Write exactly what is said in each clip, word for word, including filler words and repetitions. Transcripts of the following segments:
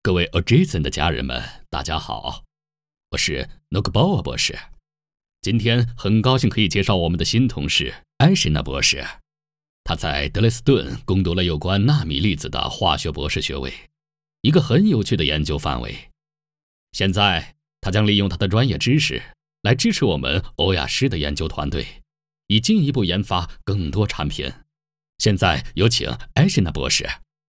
各位 A J S O N 的家人们，大家好，我是 Nogubowa 博士。今天很高兴可以介绍我们的新同事艾什纳博士。他在德累斯顿攻读了有关纳米粒子的化学博士学位，一个很有趣的研究范围。现在他将利用他的专业知识来支持我们欧亚师的研究团队，以进一步研发更多产品。现在有请艾什纳博士。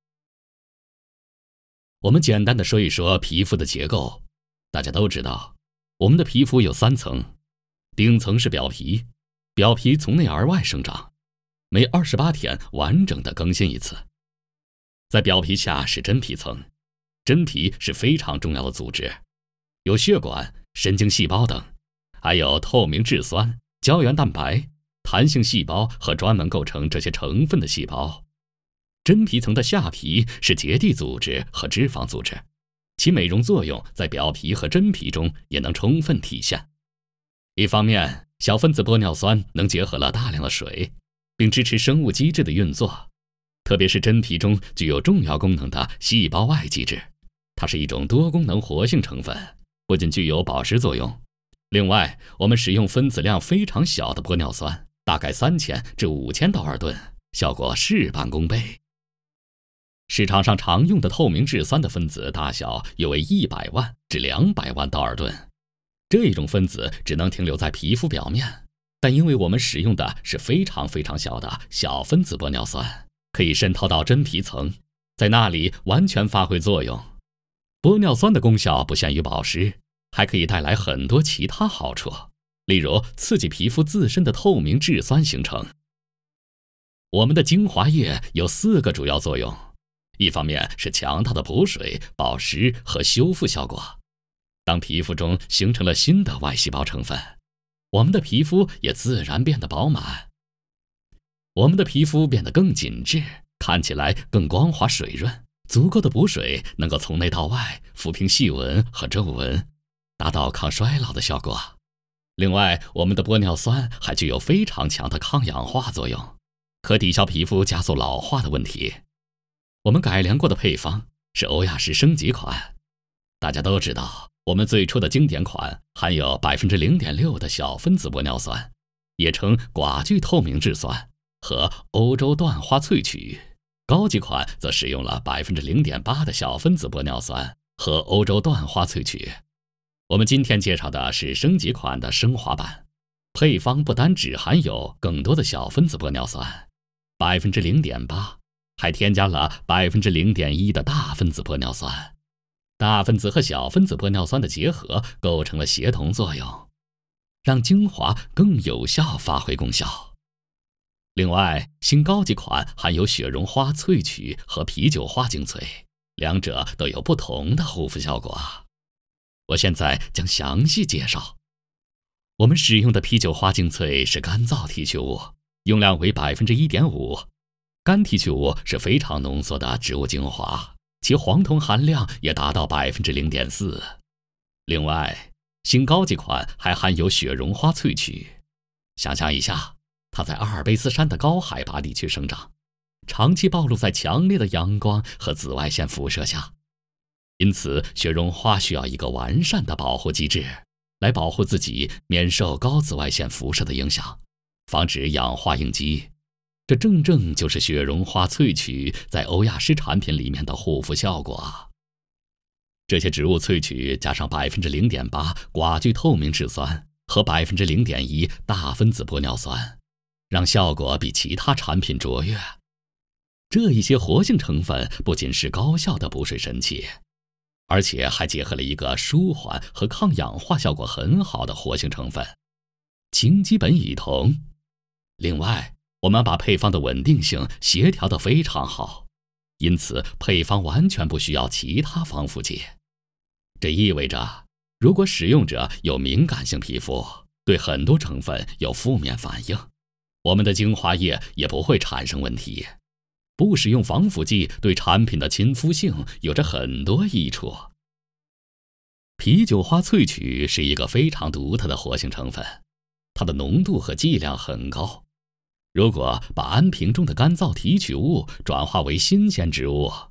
我们简单的说一说皮肤的结构。大家都知道，我们的皮肤有三层，顶层是表皮，表皮从内而外生长，每二十八天完整的更新一次。在表皮下是真皮层，真皮是非常重要的组织，有血管、神经细胞等，还有透明质酸、胶原蛋白、弹性细胞和专门构成这些成分的细胞。真皮层的下皮是结缔组织和脂肪组织，其美容作用在表皮和真皮中也能充分体现。一方面，小分子玻尿酸能结合了大量的水，并支持生物机制的运作，特别是真皮中具有重要功能的细胞外基质，它是一种多功能活性成分，不仅具有保湿作用。另外，我们使用分子量非常小的玻尿酸，大概三千至五千道尔顿，效果事半功倍。市场上常用的透明质酸的分子大小约为一百万至两百万道尔顿，这种分子只能停留在皮肤表面，但因为我们使用的是非常非常小的小分子玻尿酸，可以渗透到真皮层，在那里完全发挥作用。玻尿酸的功效不限于保湿，还可以带来很多其他好处，例如刺激皮肤自身的透明质酸形成。我们的精华液有四个主要作用，一方面是强大的补水、保湿和修复效果。当皮肤中形成了新的外细胞成分，我们的皮肤也自然变得饱满。我们的皮肤变得更紧致，看起来更光滑水润。足够的补水能够从内到外抚平细纹和皱纹，达到抗衰老的效果。另外，我们的玻尿酸还具有非常强的抗氧化作用，可抵消皮肤加速老化的问题。我们改良过的配方是欧亚式升级款。大家都知道，我们最初的经典款含有 百分之零点六 的小分子玻尿酸，也称寡聚透明质酸和欧洲椴花萃取。高级款则使用了 百分之零点八 的小分子玻尿酸和欧洲椴花萃取。我们今天介绍的是升级款的升华版，配方不单只含有更多的小分子玻尿酸 百分之零点八，还添加了 百分之零点一 的大分子玻尿酸，大分子和小分子玻尿酸的结合构成了协同作用，让精华更有效发挥功效。另外，新高级款含有雪绒花萃取和啤酒花精粹，两者都有不同的护肤效果。我现在将详细介绍。我们使用的啤酒花精粹是干燥提取物，用量为 百分之一点五。干提取物是非常浓缩的植物精华，其黄酮含量也达到 百分之零点四。另外，新高级款还含有雪绒花萃取。想象一下，它在阿尔卑斯山的高海拔地区生长，长期暴露在强烈的阳光和紫外线辐射下，因此雪绒花需要一个完善的保护机制，来保护自己免受高紫外线辐射的影响，防止氧化应激。这正正就是雪绒花萃取在欧亚诗产品里面的护肤效果。这些植物萃取加上 百分之零点八 寡聚透明质酸和 百分之零点一 大分子玻尿酸，让效果比其他产品卓越。这一些活性成分不仅是高效的补水神器，而且还结合了一个舒缓和抗氧化效果很好的活性成分氢基苯乙酮。另外，我们把配方的稳定性协调得非常好，因此配方完全不需要其他防腐剂。这意味着，如果使用者有敏感性皮肤，对很多成分有负面反应，我们的精华液也不会产生问题。不使用防腐剂对产品的亲肤性有着很多益处。啤酒花萃取是一个非常独特的活性成分，它的浓度和剂量很高。如果把安瓶中的干燥提取物转化为新鲜植物，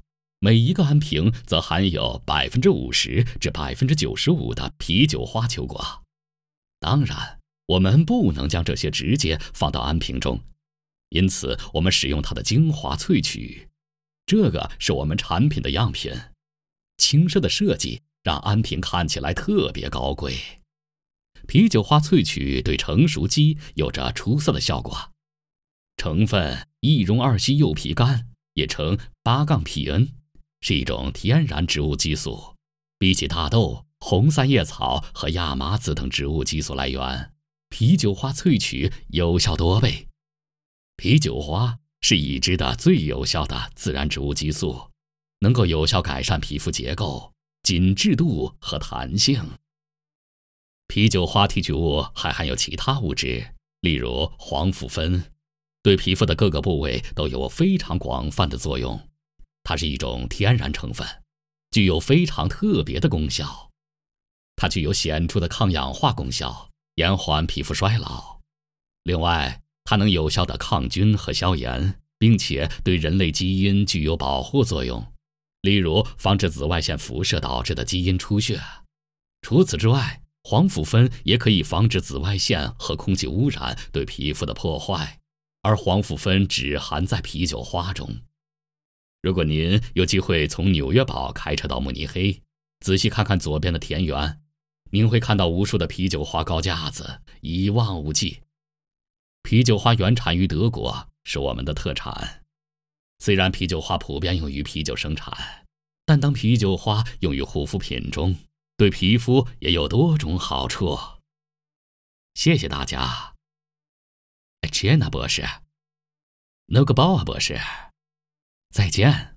每一个安瓶则含有百分之五十至百分之九十五的啤酒花球quả。当然，我们不能将这些直接放到安瓶中，因此我们使用它的精华萃取。这个是我们产品的样品。轻奢的设计让安瓶看起来特别高贵。啤酒花萃取对成熟鸡有着出色的效果。成分异溶二烯柚皮苷，也称八杠 P N， 是一种天然植物激素。比起大豆、红三叶草和亚麻籽等植物激素来源，啤酒花萃取有效多倍。啤酒花是已知的最有效的自然植物激素，能够有效改善皮肤结构、紧致度和弹性。啤酒花提取物还含有其他物质，例如黄腐酚，对皮肤的各个部位都有非常广泛的作用。它是一种天然成分，具有非常特别的功效。它具有显著的抗氧化功效，延缓皮肤衰老。另外，它能有效的抗菌和消炎，并且对人类基因具有保护作用，例如防止紫外线辐射导致的基因出血。除此之外，黄腐酚也可以防止紫外线和空气污染对皮肤的破坏，而黄腐酚只含在啤酒花中。如果您有机会从纽约堡开车到慕尼黑，仔细看看左边的田园，您会看到无数的啤酒花高架子，一望无际。啤酒花原产于德国，是我们的特产。虽然啤酒花普遍用于啤酒生产，但当啤酒花用于护肤品中，对皮肤也有多种好处。谢谢大家。切纳博士，诺格鲍尔博士，再见。